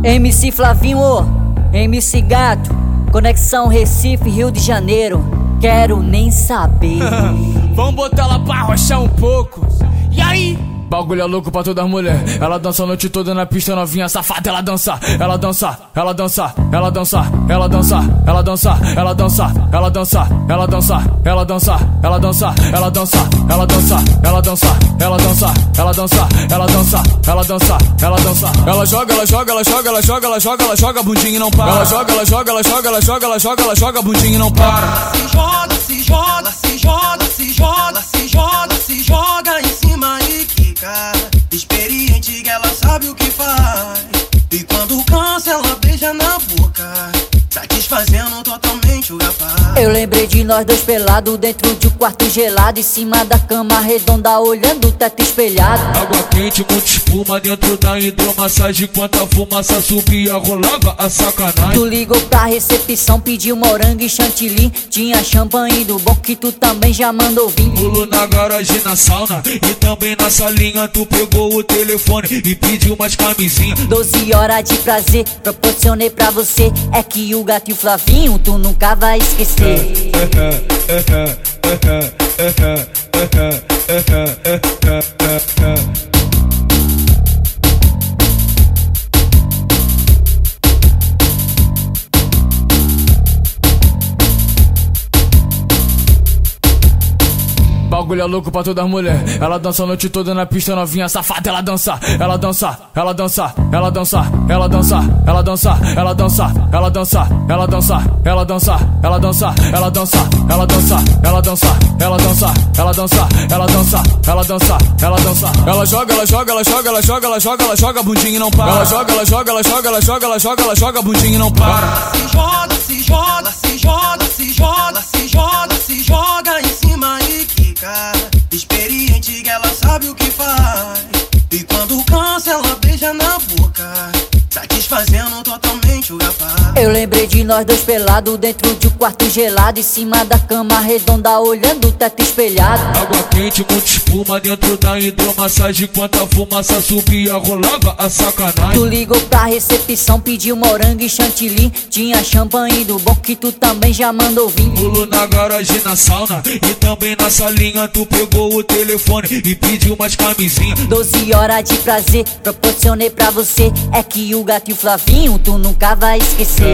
MC Flavinho, MC Gato, conexão Recife, Rio de Janeiro. Quero nem saber. Vamos botar ela pra rochar um pouco. E aí? Bagulho é louco pra todas as mulheres. Ela dança a noite toda na pista, novinha safada. Ela dança, ela dança, ela dança, ela dança, ela dança, ela dança, ela dança, ela dança, ela dança, ela dança, ela dança, ela dança, ela dança, ela dança, ela dança, ela dança, ela dança, ela dança, ela dança. Ela joga, ela joga, ela joga, ela joga, ela joga, ela joga, bundinha e não para. Ela joga, ela joga, ela joga, ela joga, ela joga, ela joga, bundinha e não para. Se joga, se joga, se joga, se joga, se joga, se joga em cima e quica. Experiente que ela sabe o que faz. E quando cansa ela beija na boca, satisfazendo totalmente o rapaz. Eu lembrei de nós dois pelados dentro de um quarto gelado, em cima da cama redonda, olhando o teto espelhado. Água quente, muita espuma dentro da hidromassagem. Enquanto a fumaça subia, rolava a sacanagem. Tu ligou pra recepção, pediu morango e chantilly. Tinha champanhe do bom que tu também já mandou vir. Pulo na garagem, na sauna e também na salinha. Tu pegou o telefone e pediu umas camisinhas. 12 horas de prazer, proporcionei pra você. É que o Gato e o Flavinho tu nunca vai esquecer. Bagulho é louco pra todas as mulheres. Ela dança a noite toda na pista, novinha safada. Ela dança, ela dança, ela dança, ela dança, ela dança, ela dança, ela dança, ela dança, ela dança, ela dança, ela dança, ela dança, ela dança, ela dança, ela dança, ela dança, ela dança, ela dança, ela dança. Ela joga, ela joga, ela joga, ela joga, ela joga, ela joga, bundinha e não para. Ela joga, ela joga, ela joga, ela joga, ela joga, ela joga, bundinha e não para. Se joga, se joga, se joga, se joga, se joga, se joga em cima e quica. Experiente que ela sabe o que faz. E quando cansa ela beija na boca, satisfazendo totalmente o rapaz. Eu lembrei de nós dois pelados dentro de um quarto gelado, em cima da cama redonda, olhando o teto espelhado. Água quente, muita espuma dentro da hidromassagem. Enquanto a fumaça subia, rolava a sacanagem. Tu ligou pra recepção, pediu morango e chantilly. Tinha champanhe do bom que tu também já mandou vir. Pulo na garagem, na sauna e também na salinha. Tu pegou o telefone e pediu umas camisinhas. 12 horas de prazer, proporcionei pra você. É que o Gato e o Flavinho tu nunca vai esquecer.